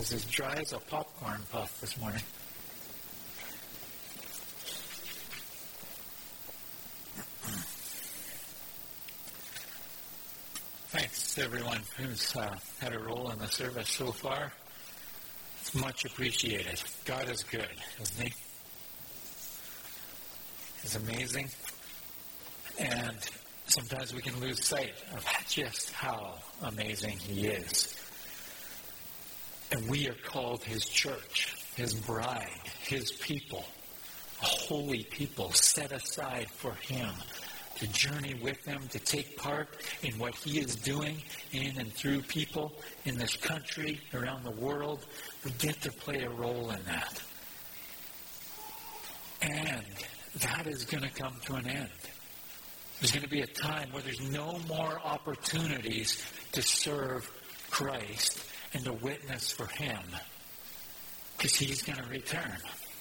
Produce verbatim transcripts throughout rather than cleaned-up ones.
It's as dry as a popcorn puff this morning. Thanks to everyone who's uh, had a role in the service so far. It's much appreciated. God is good, isn't He? He's amazing. And sometimes we can lose sight of just how amazing He is. And we are called His church, His bride, His people, a holy people set aside for Him, to journey with Him, to take part in what He is doing in and through people in this country, around the world. We get to play a role in that. And that is going to come to an end. There's going to be a time where there's no more opportunities to serve Christ and to witness for Him, because He's going to return.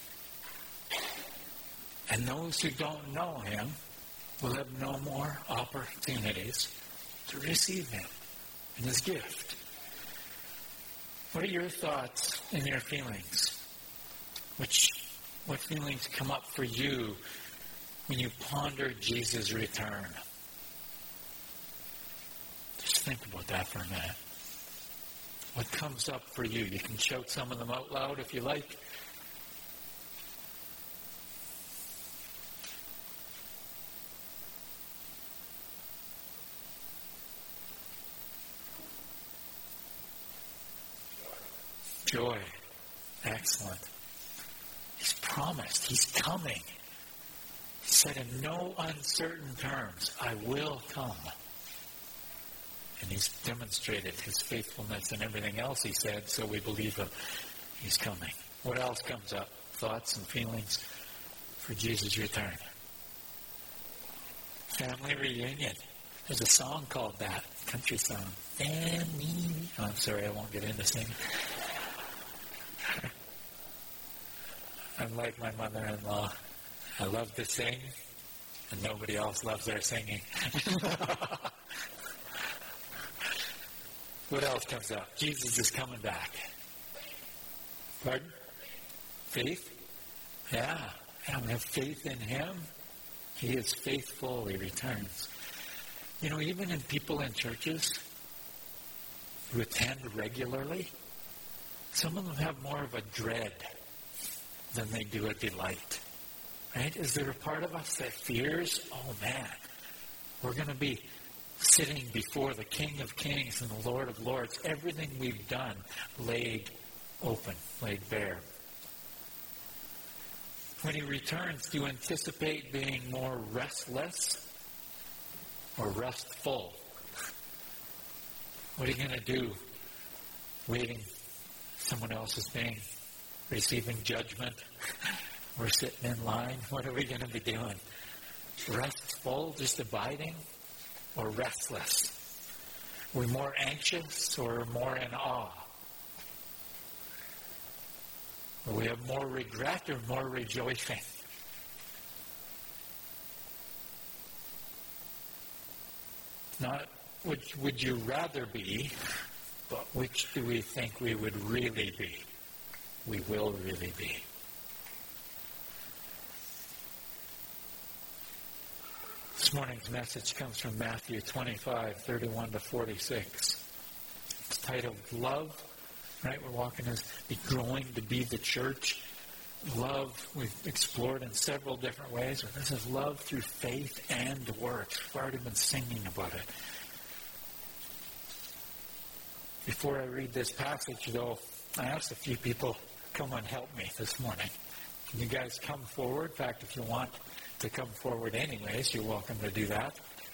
And those who don't know Him will have no more opportunities to receive Him and His gift. What are your thoughts and your feelings? Which, what feelings come up for you when you ponder Jesus' return? Just think about that for a minute. What comes up for you? You can shout some of them out loud if you like. Joy. Excellent. He's promised. He's coming. He said in no uncertain terms, I will come. And He's demonstrated His faithfulness and everything else He said, so we believe Him. He's coming. What else comes up? Thoughts and feelings for Jesus' return? Family reunion. There's a song called that. Country song. Family. Oh, I'm sorry, I won't get into singing. I'm like my mother-in-law. I love to sing, and nobody else loves their singing. What else comes up? Jesus is coming back. Pardon? Faith? Yeah. Yeah, we have faith in Him. He is faithful. He returns. You know, even in people in churches who attend regularly, some of them have more of a dread than they do a delight. Right? Is there a part of us that fears, oh man, we're going to be sitting before the King of Kings and the Lord of Lords, everything we've done laid open, laid bare. When He returns, do you anticipate being more restless or restful? What are you going to do waiting? Someone else is being, receiving judgment. We're sitting in line. What are we going to be doing? Restful, just abiding, or restless? We're more anxious or more in awe? Or we have more regret or more rejoicing? Not which would you rather be, but which do we think we would really be? We will really be. This morning's message comes from Matthew twenty-five, thirty-one to forty-six. It's titled Love. Right? We're walking as be growing to be the church. Love, we've explored in several different ways. But this is love through faith and works. We've already been singing about it. Before I read this passage, though, I asked a few people, come and help me this morning. Can you guys come forward? In fact, if you want to come forward anyways, you're welcome to do that.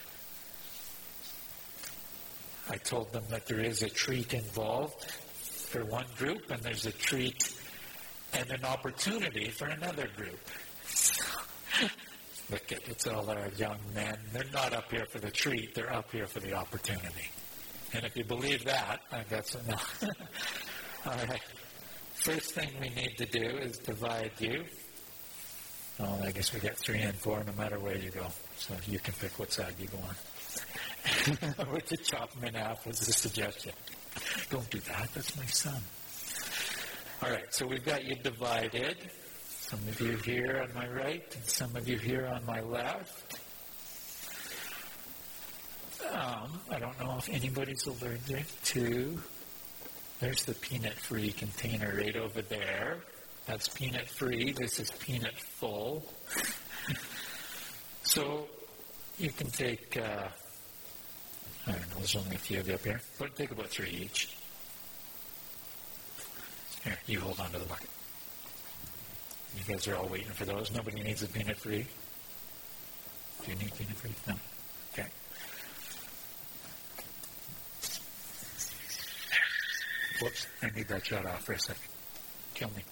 I told them that there is a treat involved for one group, and there's a treat and an opportunity for another group. Look, at it's all our young men. They're not up here for the treat. They're up here for the opportunity. And if you believe that, I've got some. No. All right. First thing we need to do is divide you. Oh, I guess we get three and four no matter where you go. So you can pick what side you go on. We're to chop them in half was the suggestion. Don't do that. That's my son. All right, so we've got you divided. Some of you here on my right and some of you here on my left. Um, I don't know if anybody's allergic to... There's the peanut-free container right over there. That's peanut-free. This is peanut-full. So you can take, uh, I don't know, there's only a few of you up here. But take about three each. Here, you hold on to the bucket. You guys are all waiting for those. Nobody needs a peanut-free. Do you need peanut-free? No? Okay. Whoops, I need that shut off for a second. Kill me.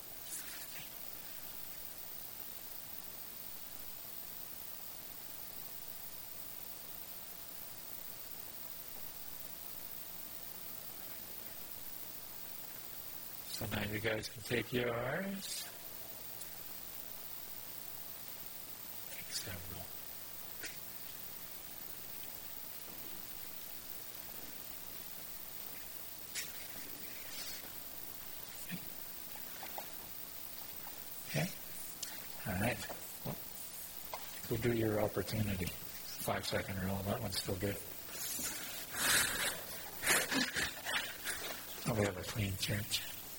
So now you guys can take yours. Take several. Okay. All right. Well, go do your opportunity. Five second rule. That one's still good. Oh, we have a clean church.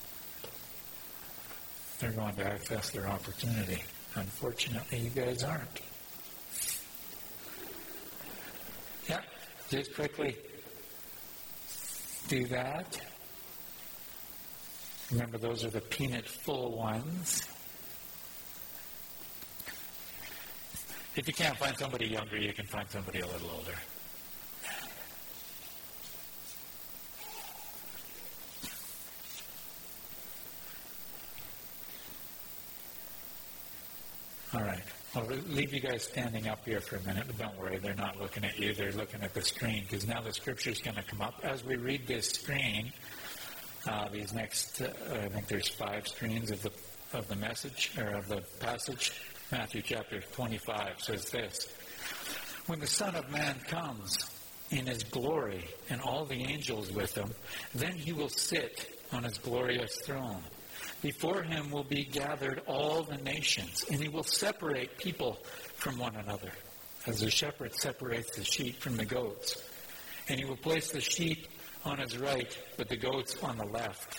They're going to access their opportunity. Unfortunately, you guys aren't. Yeah, just quickly do that. Remember, those are the peanut-full ones. If you can't find somebody younger, you can find somebody a little older. All right. I'll leave you guys standing up here for a minute, but don't worry, they're not looking at you. They're looking at the screen, because now the scripture is going to come up. As we read this screen, uh, these next, uh, I think there's five screens of the of the message, or of the passage. Matthew chapter twenty-five says this: When the Son of Man comes in his glory and all the angels with him, then he will sit on his glorious throne. Before him will be gathered all the nations, and he will separate people from one another, as the shepherd separates the sheep from the goats. And he will place the sheep on his right, but the goats on the left.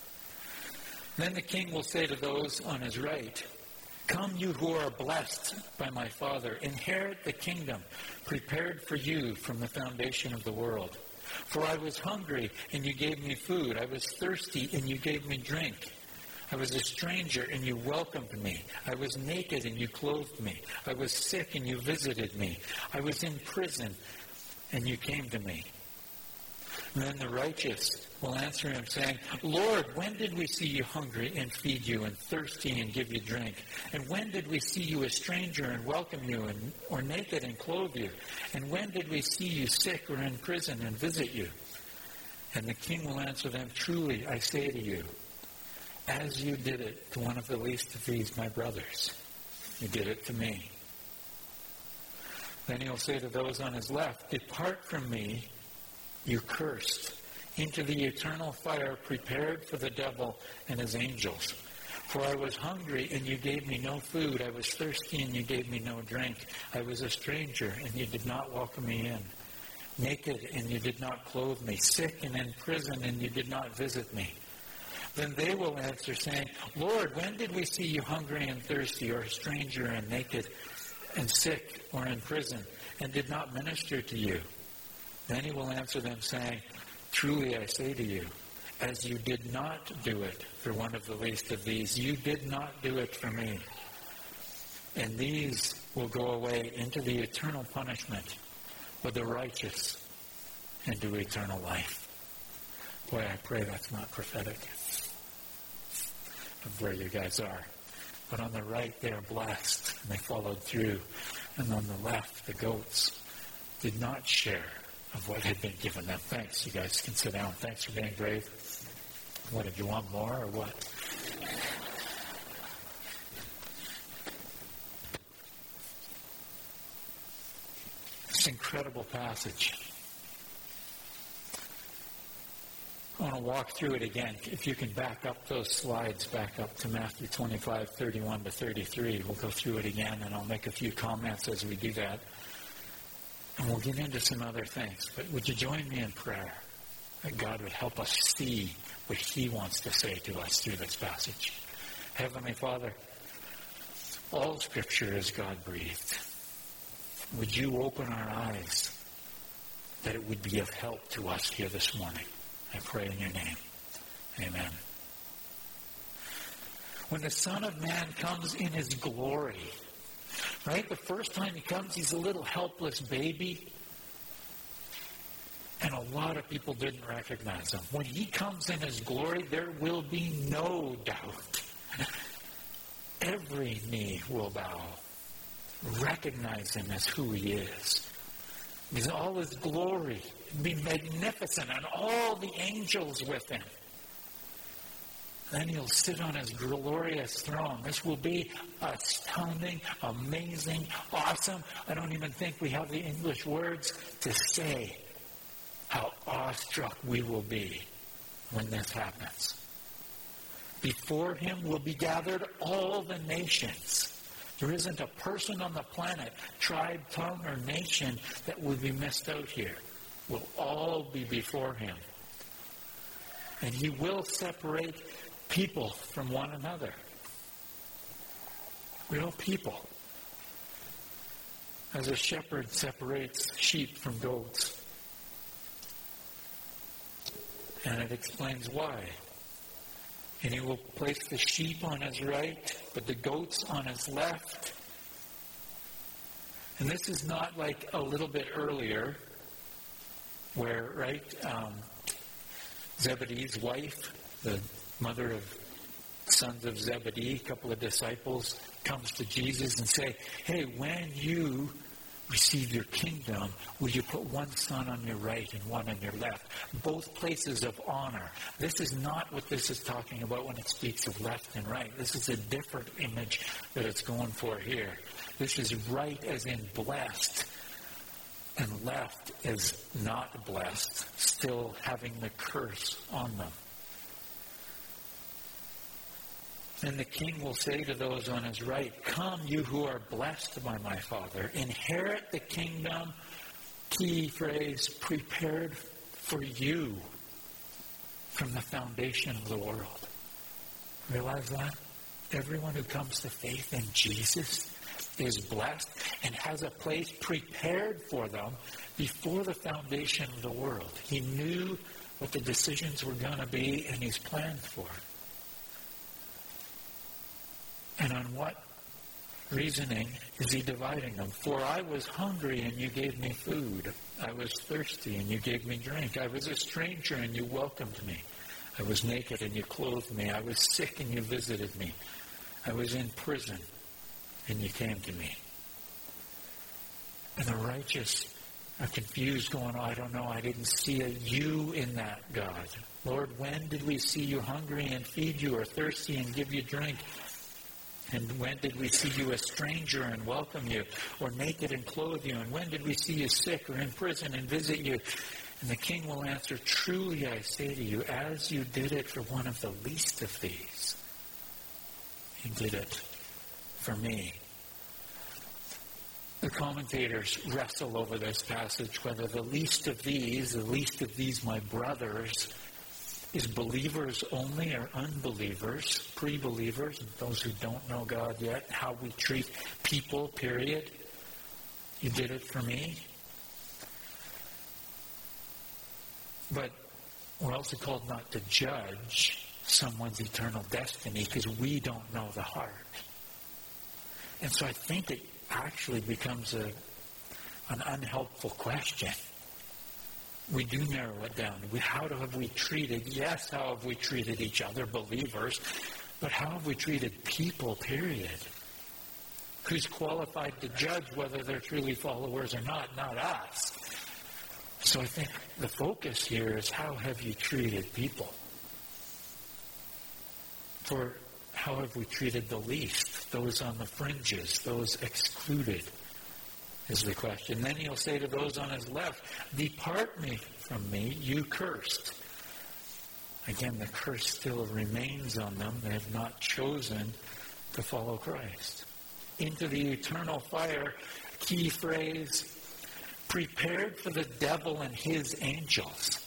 Then the king will say to those on his right, Come, you who are blessed by my Father, inherit the kingdom prepared for you from the foundation of the world. For I was hungry, and you gave me food. I was thirsty, and you gave me drink. I was a stranger, and you welcomed me. I was naked, and you clothed me. I was sick, and you visited me. I was in prison, and you came to me. And then the righteous will answer him, saying, Lord, when did we see you hungry and feed you, and thirsty and give you drink? And when did we see you a stranger and welcome you, and, or naked and clothe you? And when did we see you sick or in prison and visit you? And the king will answer them, Truly, I say to you, as you did it to one of the least of these, my brothers, you did it to me. Then he'll say to those on his left, Depart from me, you cursed, into the eternal fire prepared for the devil and his angels. For I was hungry, and you gave me no food. I was thirsty, and you gave me no drink. I was a stranger, and you did not welcome me in. Naked, and you did not clothe me. Sick and in prison, and you did not visit me. Then they will answer, saying, Lord, when did we see you hungry and thirsty, or a stranger and naked and sick, or in prison, and did not minister to you? Then he will answer them, saying, Truly I say to you, as you did not do it for one of the least of these, you did not do it for me. And these will go away into the eternal punishment, but the righteous into eternal life. Boy, I pray that's not prophetic of where you guys are. But on the right, they are blessed, and they followed through. And on the left, the goats did not share of what had been given them. Thanks. You guys can sit down. Thanks for being brave. What, did you want more or what? This incredible passage. I want to walk through it again. If you can back up those slides, back up to Matthew twenty-five, thirty-one to thirty-three. We'll go through it again, and I'll make a few comments as we do that. And we'll get into some other things. But would you join me in prayer that God would help us see what He wants to say to us through this passage? Heavenly Father, all Scripture is God-breathed. Would you open our eyes that it would be of help to us here this morning? I pray in your name. Amen. When the Son of Man comes in his glory, right? The first time he comes, he's a little helpless baby. And a lot of people didn't recognize him. When he comes in his glory, there will be no doubt. Every knee will bow. Recognize him as who he is. Because all his glory be magnificent, and all the angels with him. Then he'll sit on his glorious throne. This will be astounding, amazing, awesome. I don't even think we have the English words to say how awestruck we will be when this happens. Before him will be gathered all the nations. There isn't a person on the planet, tribe, tongue, or nation that will be missed out here. We'll all be before him. And he will separate people from one another. Real people. As a shepherd separates sheep from goats. And it explains why. And he will place the sheep on his right, but the goats on his left. And this is not like a little bit earlier, where, right, um, Zebedee's wife, the mother of sons of Zebedee, a couple of disciples, comes to Jesus and say, hey, when you receive your kingdom, will you put one son on your right and one on your left? Both places of honor. This is not what this is talking about when it speaks of left and right. This is a different image that it's going for here. This is right as in blessed, and left as not blessed, still having the curse on them. And the king will say to those on his right, come, you who are blessed by my Father, inherit the kingdom, key phrase, prepared for you from the foundation of the world. Realize that? Everyone who comes to faith in Jesus is blessed and has a place prepared for them before the foundation of the world. He knew what the decisions were going to be, and he's planned for it. And on what reasoning is he dividing them? For I was hungry, and you gave me food. I was thirsty, and you gave me drink. I was a stranger, and you welcomed me. I was naked, and you clothed me. I was sick, and you visited me. I was in prison, and you came to me. And the righteous are confused, going, oh, I don't know, I didn't see a you in that, God. Lord, when did we see you hungry and feed you, or thirsty and give you drink? And when did we see you a stranger and welcome you, or naked and clothe you? And when did we see you sick or in prison and visit you? And the king will answer, truly I say to you, as you did it for one of the least of these, you did it for me. The commentators wrestle over this passage, whether the least of these, the least of these my brothers, is believers only or unbelievers, pre-believers, those who don't know God yet, how we treat people, period. You did it for me. But we're also called not to judge someone's eternal destiny because we don't know the heart. And so I think it actually becomes a an unhelpful question. We do narrow it down. We, how have we treated, yes, how have we treated each other, believers, but how have we treated people, period? Who's qualified to judge whether they're truly followers or not? Not us. So I think the focus here is how have you treated people? For how have we treated the least, those on the fringes, those excluded? Is the question. Then he'll say to those on his left, depart me from me, you cursed. Again, the curse still remains on them. They have not chosen to follow Christ. Into the eternal fire, key phrase, prepared for the devil and his angels.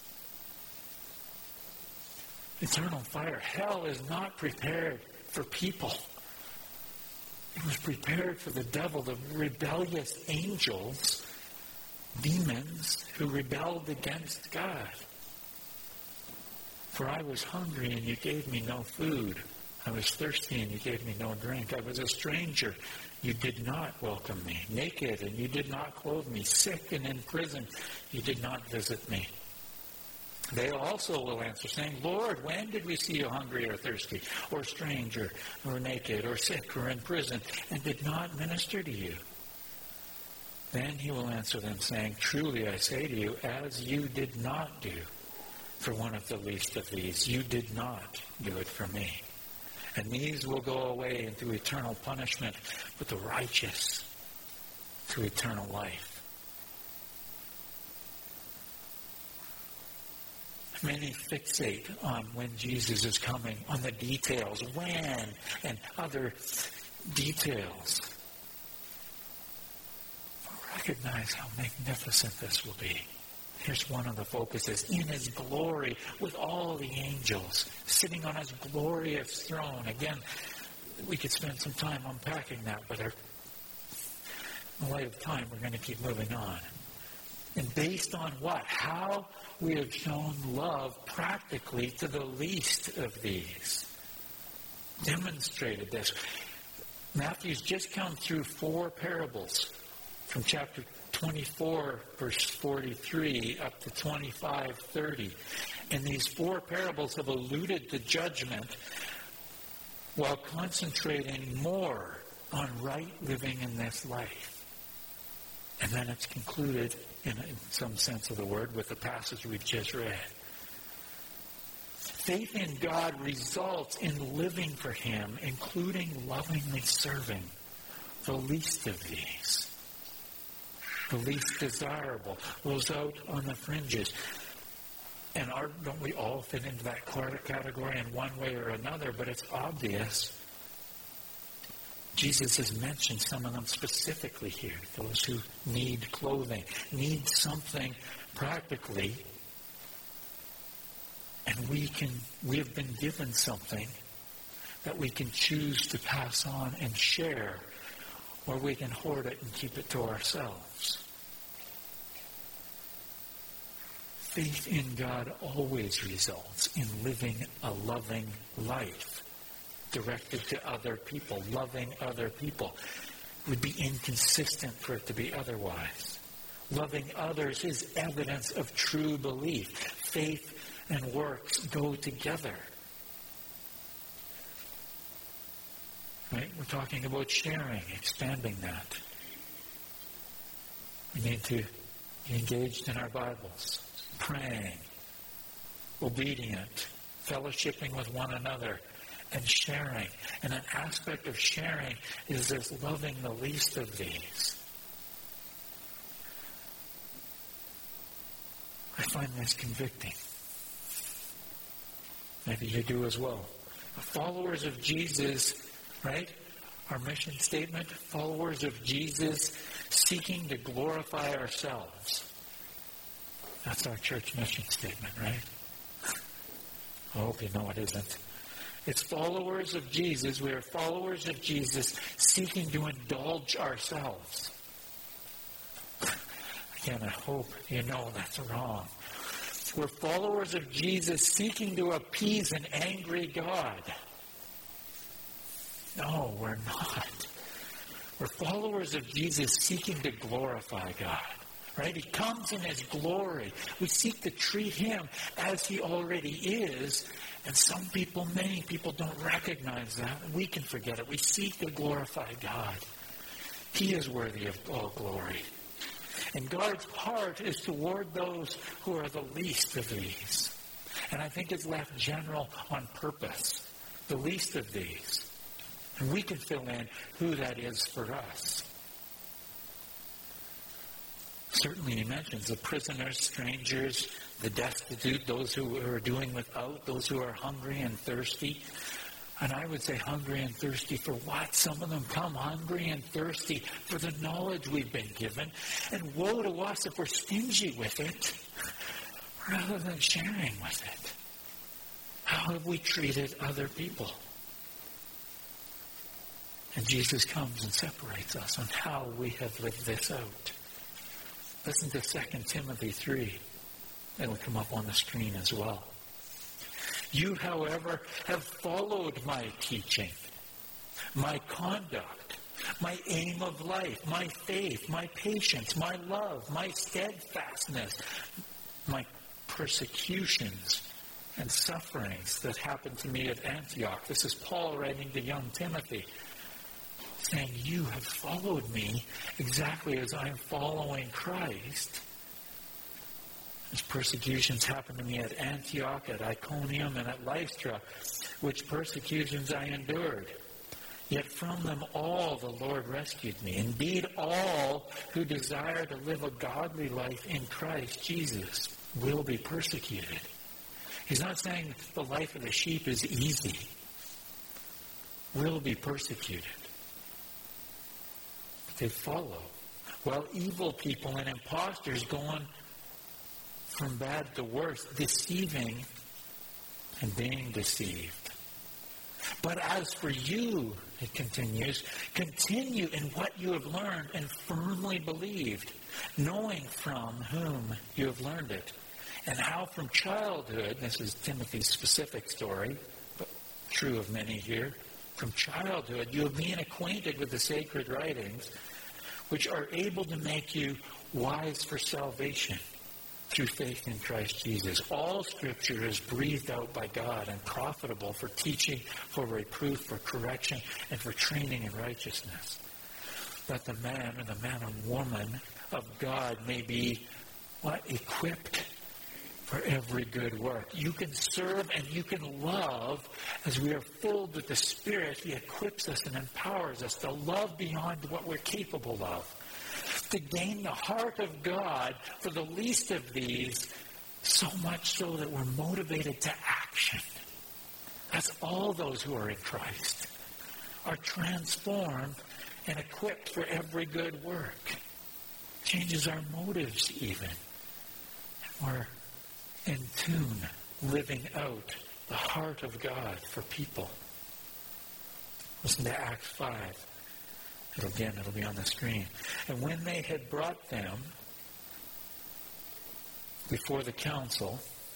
Eternal fire. Hell is not prepared for people. It was prepared for the devil, the rebellious angels, demons who rebelled against God. For I was hungry and you gave me no food. I was thirsty and you gave me no drink. I was a stranger. You did not welcome me. Naked and you did not clothe me. Sick and in prison. You did not visit me. They also will answer, saying, Lord, when did we see you hungry or thirsty, or stranger, or naked, or sick, or in prison, and did not minister to you? Then he will answer them, saying, Truly I say to you, as you did not do for one of the least of these, you did not do it for me. And these will go away into eternal punishment, but the righteous to eternal life. Many fixate on when Jesus is coming, on the details, when, and other details. But recognize how magnificent this will be. Here's one of the focuses. In his glory, with all the angels, sitting on his glorious throne. Again, we could spend some time unpacking that, but our, in the light of time, we're going to keep moving on. And based on what? How we have shown love practically to the least of these. Demonstrated this. Matthew's just come through four parables from chapter twenty-four, verse forty-three, up to twenty-five, thirty. And these four parables have alluded to judgment while concentrating more on right living in this life. And then it's concluded, in, in some sense of the word, with the passage we've just read. Faith in God results in living for him, including lovingly serving the least of these. The least desirable, those out on the fringes. And are, don't we all fit into that category in one way or another? But it's obvious. Jesus has mentioned some of them specifically here. Those who need clothing, need something practically. And we can, we have been given something that we can choose to pass on and share, or we can hoard it and keep it to ourselves. Faith in God always results in living a loving life, directed to other people, loving other people. It would be inconsistent for it to be otherwise. Loving others is evidence of true belief. Faith and works go together. Right? We're talking about sharing, expanding that. We need to be engaged in our Bibles, praying, obedient, fellowshipping with one another, and sharing. And an aspect of sharing is this loving the least of these. I find this convicting. Maybe you do as well. Followers of Jesus, right? Our mission statement, followers of Jesus seeking to glorify ourselves. That's our church mission statement, right? I hope you know it isn't. It's followers of Jesus. We are followers of Jesus seeking to indulge ourselves. Again, I hope you know that's wrong. We're followers of Jesus seeking to appease an angry God. No, we're not. We're followers of Jesus seeking to glorify God. Right? He comes in his glory. We seek to treat him as he already is. And some people, many people don't recognize that. We can forget it. We seek to glorify God. He is worthy of all glory. And God's heart is toward those who are the least of these. And I think it's left general on purpose. The least of these. And we can fill in who that is for us. Certainly he mentions the prisoners, strangers, the destitute, those who are doing without, those who are hungry and thirsty. And I would say hungry and thirsty for what? Some of them come hungry and thirsty for the knowledge we've been given. And woe to us if we're stingy with it rather than sharing with it. How have we treated other people? And Jesus comes and separates us on how we have lived this out. Listen to Second Timothy three. It'll come up on the screen as well. You, however, have followed my teaching, my conduct, my aim of life, my faith, my patience, my love, my steadfastness, my persecutions and sufferings that happened to me at Antioch. This is Paul writing to young Timothy, saying, you have followed me exactly as I am following Christ. These persecutions happened to me at Antioch, at Iconium, and at Lystra, which persecutions I endured. Yet from them all the Lord rescued me. Indeed, all who desire to live a godly life in Christ Jesus will be persecuted. He's not saying the life of the sheep is easy. Will be persecuted. But they follow. While evil people and impostors go on from bad to worse, deceiving and being deceived. But as for you, it continues, continue in what you have learned and firmly believed, knowing from whom you have learned it, and how from childhood, this is Timothy's specific story, but true of many here, from childhood you have been acquainted with the sacred writings, which are able to make you wise for salvation through faith in Christ Jesus. All Scripture is breathed out by God and profitable for teaching, for reproof, for correction, and for training in righteousness, that the man or the man and woman of God may be, what? Equipped for every good work. You can serve and you can love as we are filled with the Spirit. He equips us and empowers us to love beyond what we're capable of, to gain the heart of God for the least of these, so much so that we're motivated to action. That's all those who are in Christ are transformed and equipped for every good work. Changes our motives even. And we're in tune, living out the heart of God for people. Listen to Acts five. It'll, again, it'll be on the screen. And when they had brought them before the council,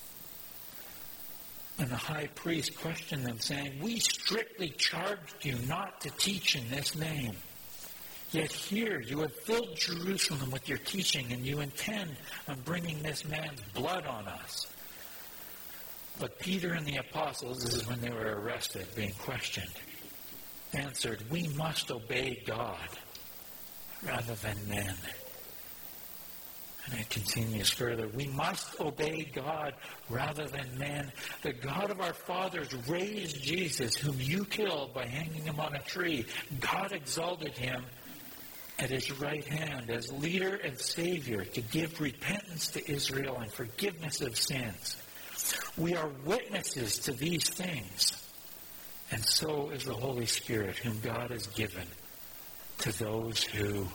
and the high priest questioned them, saying, we strictly charged you not to teach in this name. Yet here you have filled Jerusalem with your teaching, and you intend on bringing this man's blood on us. But Peter and the apostles, this is when they were arrested, being questioned, answered, we must obey God rather than men. And it continues further. We must obey God rather than men. The God of our fathers raised Jesus, whom you killed by hanging him on a tree. God exalted him at his right hand as leader and Savior to give repentance to Israel and forgiveness of sins. We are witnesses to these things. And so is the Holy Spirit, whom God has given to those who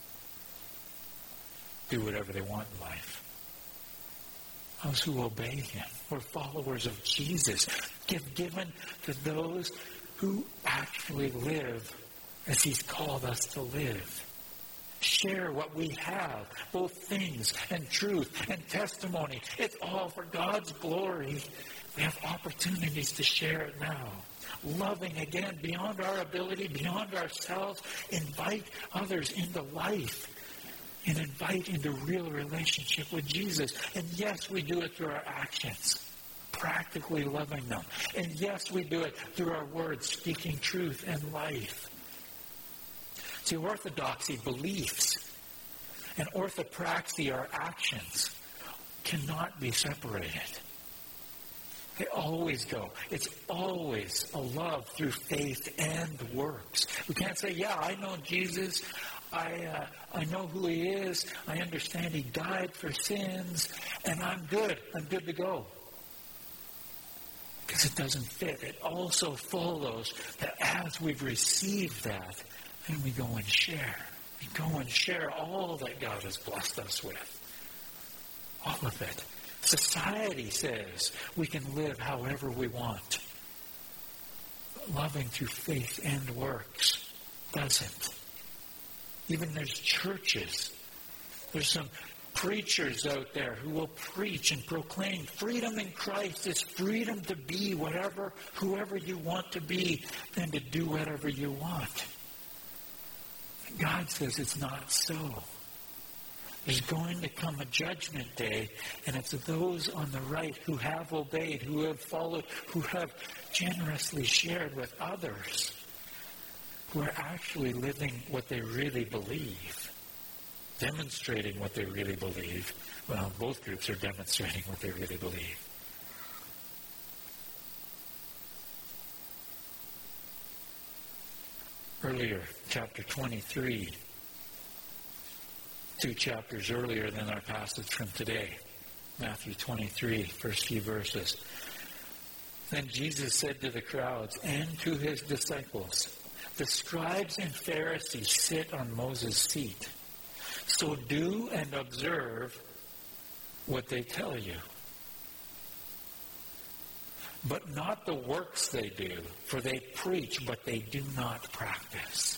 do whatever they want in life. Those who obey him. We're followers of Jesus. Give given to those who actually live as he's called us to live. Share what we have, both things and truth and testimony. It's all for God's glory. We have opportunities to share it now. Loving again beyond our ability, beyond ourselves. Invite others into life and invite into real relationship with Jesus. And yes, we do it through our actions, practically loving them. And yes, we do it through our words, speaking truth and life. See, orthodoxy, beliefs, and orthopraxy, our actions, cannot be separated. They always go. It's always a love through faith and works. We can't say, yeah, I know Jesus. I, uh, I know who he is. I understand he died for sins. And I'm good. I'm good to go. Because it doesn't fit. It also follows that as we've received that, then we go and share. We go and share all that God has blessed us with. All of it. Society says we can live however we want. But loving through faith and works doesn't. Even there's churches. There's some preachers out there who will preach and proclaim freedom in Christ is freedom to be whatever, whoever you want to be, and to do whatever you want. God says it's not so. There's going to come a judgment day, and it's those on the right who have obeyed, who have followed, who have generously shared with others, who are actually living what they really believe, demonstrating what they really believe. Well, both groups are demonstrating what they really believe. Earlier, chapter twenty-three, two chapters earlier than our passage from today, Matthew twenty-three, first few verses. Then Jesus said to the crowds and to his disciples, the scribes and Pharisees sit on Moses' seat. So do and observe what they tell you. But not the works they do, for they preach, but they do not practice.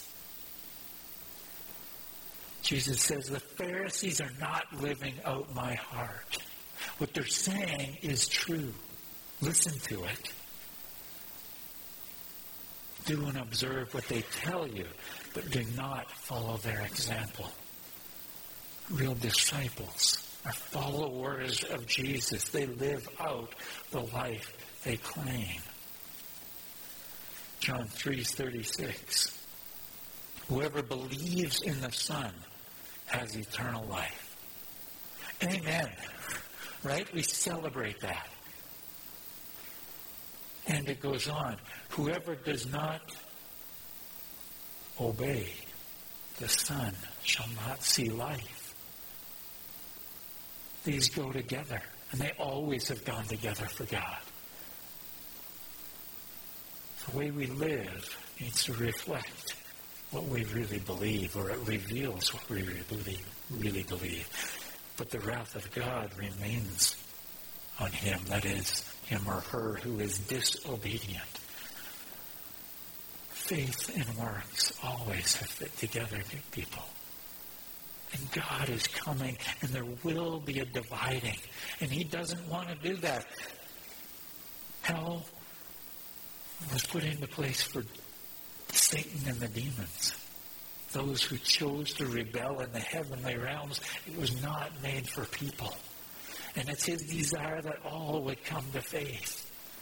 Jesus says the Pharisees are not living out my heart. What they're saying is true. Listen to it. Do and observe what they tell you, but do not follow their example. Real disciples are followers of Jesus. They live out the life they claim. John three thirty-six. Whoever believes in the Son has eternal life. Amen. Right? We celebrate that. And it goes on. Whoever does not obey the Son shall not see life. These go together. And they always have gone together for God. The way we live needs to reflect what we really believe, or it reveals what we really believe. Really believe. But the wrath of God remains on him, that is, him or her who is disobedient. Faith and works always have fit together, people. And God is coming, and there will be a dividing. And he doesn't want to do that. Hell was put into place for Satan and the demons. Those who chose to rebel in the heavenly realms. It was not made for people. And it's his desire that all would come to faith.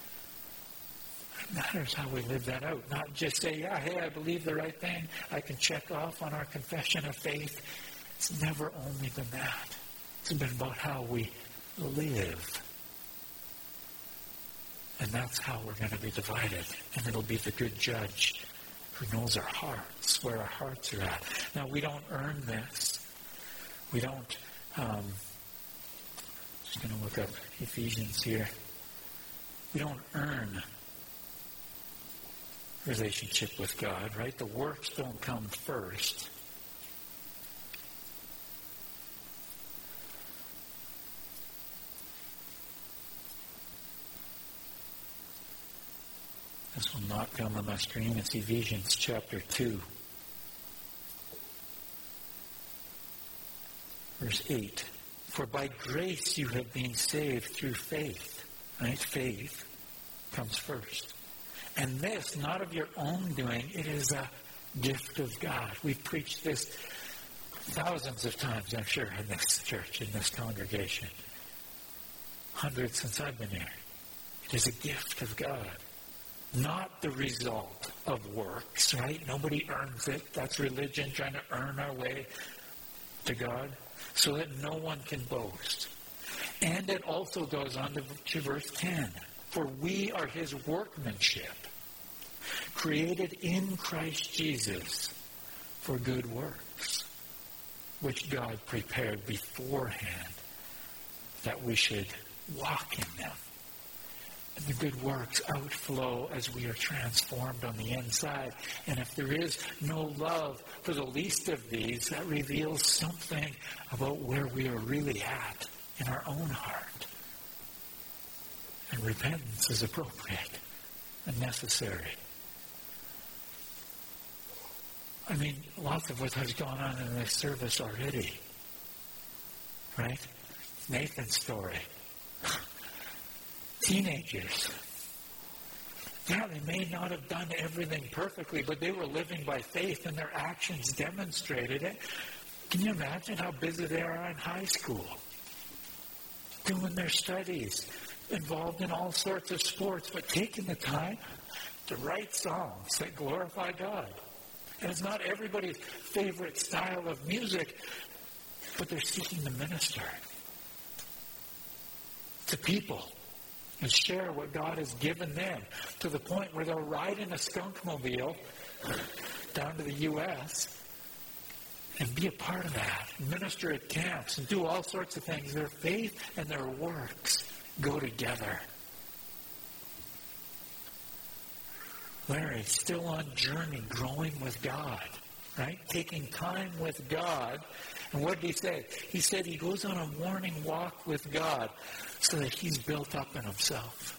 It matters how we live that out. Not just say, yeah, hey, I believe the right thing. I can check off on our confession of faith. It's never only been that. It's been about how we live. And that's how we're going to be divided. And it'll be the good judge who knows our hearts, where our hearts are at. Now, we don't earn this. We don't... Um, just going to look up Ephesians here. We don't earn relationship with God, right? The works don't come first. This will not come on my screen. It's Ephesians chapter two. Verse eight. For by grace you have been saved through faith. Right? Faith comes first. And this, not of your own doing, it is a gift of God. We've preached this thousands of times, I'm sure, in this church, in this congregation. Hundreds since I've been here. It is a gift of God. Not the result of works, right? Nobody earns it. That's religion, trying to earn our way to God, so that no one can boast. And it also goes on to, to verse ten. For we are his workmanship, created in Christ Jesus for good works, which God prepared beforehand that we should walk in them. And the good works outflow as we are transformed on the inside. And if there is no love for the least of these, that reveals something about where we are really at in our own heart. And repentance is appropriate and necessary. I mean, lots of what has gone on in this service already. Right? Nathan's story. Teenagers. Yeah, they may not have done everything perfectly, but they were living by faith and their actions demonstrated it. Can you imagine how busy they are in high school? Doing their studies, involved in all sorts of sports, but taking the time to write songs that glorify God. And it's not everybody's favorite style of music, but they're seeking to minister to people and share what God has given them, to the point where they'll ride in a skunkmobile down to the U S and be a part of that, minister at camps and do all sorts of things. Their faith and their works go together. Larry, still on journey, growing with God, right? Taking time with God. And what did he say? He said he goes on a morning walk with God so that he's built up in himself.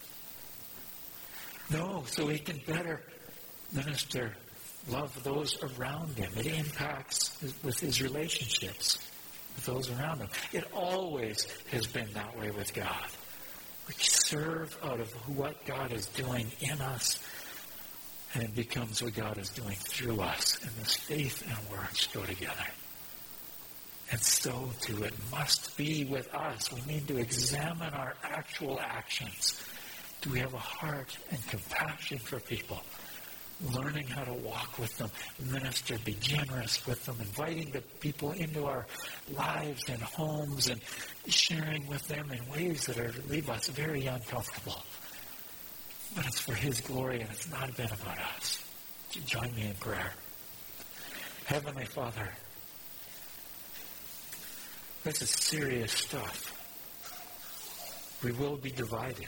No, so he can better minister, love those around him. It impacts his, with his relationships with those around him. It always has been that way with God. We serve out of what God is doing in us, and it becomes what God is doing through us. And this faith and works go together. And so, too, it must be with us. We need to examine our actual actions. Do we have a heart and compassion for people? Learning how to walk with them, minister, be generous with them, inviting the people into our lives and homes and sharing with them in ways that are leave us very uncomfortable. But it's for His glory, and it's not been about us. Join me in prayer. Heavenly Father, this is serious stuff. We will be divided.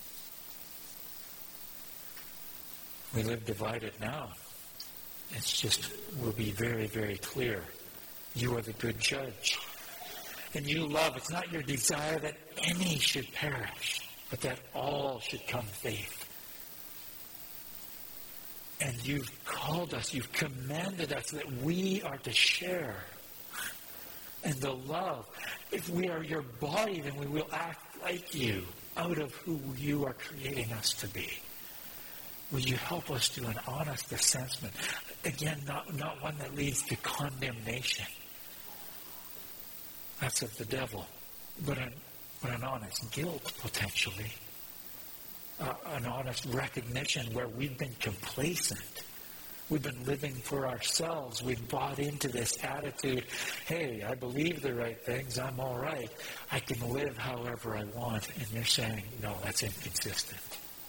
We live divided now. It's just, will be very, very clear. You are the good judge. And you love, it's not your desire that any should perish, but that all should come to faith. And you've called us, you've commanded us that we are to share and the love. If we are your body, then we will act like you out of who you are creating us to be. Will you help us do an honest assessment? Again, not, not one that leads to condemnation. That's of the devil. But an, but an honest guilt, potentially. Uh, an honest recognition where we've been complacent. We've been living for ourselves. We've bought into this attitude, hey, I believe the right things. I'm all right. I can live however I want. And you're saying, no, that's inconsistent.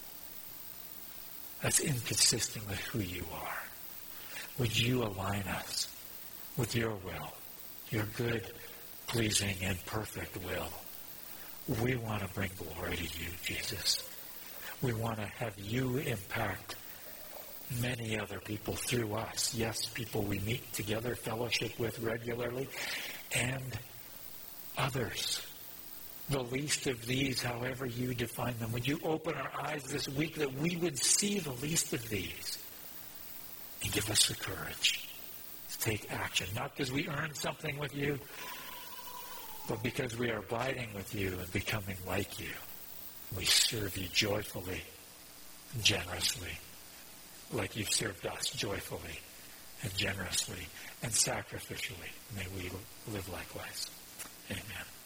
That's inconsistent with who you are. Would you align us with your will, your good, pleasing, and perfect will? We want to bring glory to you, Jesus. We want to have you impact many other people through us. Yes, people we meet together, fellowship with regularly, and others. The least of these, however you define them. Would you open our eyes this week that we would see the least of these and give us the courage to take action? Not because we earned something with you, but because we are abiding with you and becoming like you. We serve you joyfully and generously, like you've served us joyfully and generously and sacrificially. May we live likewise. Amen.